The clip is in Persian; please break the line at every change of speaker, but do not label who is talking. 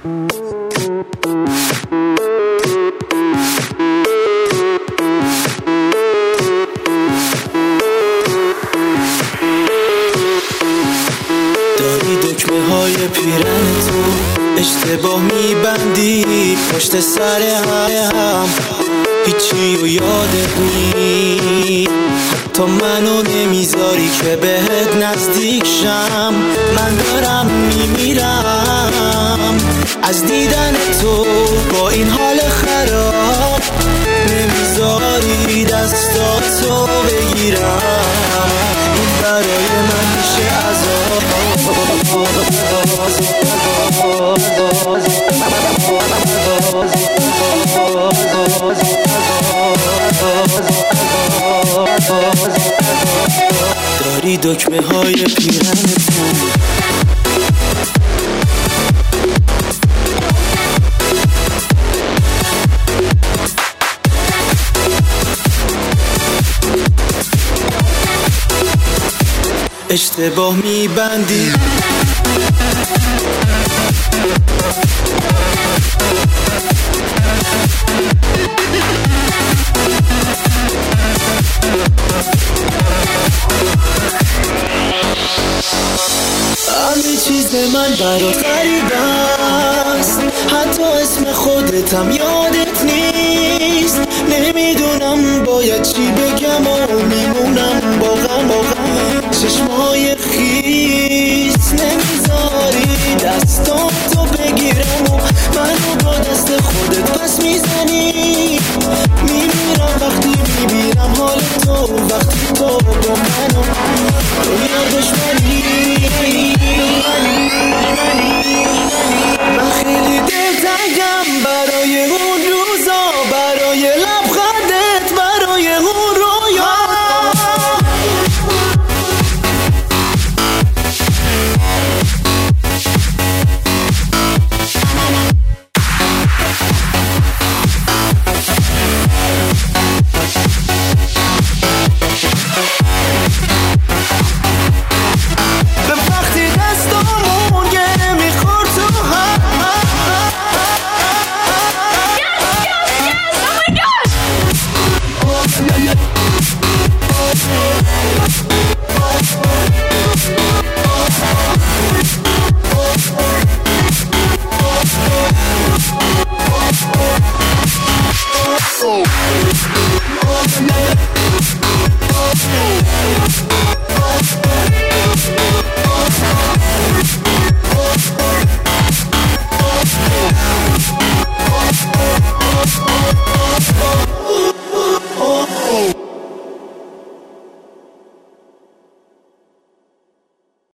داری دکمه های پیرن تو اشتباه میبندی پشت سر هم، هیچی و یادت نی، حتی منو نمیذاری که بهت نزدیک شم. من دارم میمیرم از دیدن تو با این حال خراب، نمیذاری دستاتو بگیرم، این برای من میشه عذاب. داری دکمه های پیرن تو اشتباه میبندی. همه چیز من برات غریبه است، حتی اسم خودتم یادت نیست. نمیدونم باید چی بگم و میمونم با غم چشمای خیس. نمیذاری دستاتو بگیرم و منو با دست خودت پس میزنی. میمیرم وقتی میبینم حال تو، وقتی تو با منو دنیا دشمنی.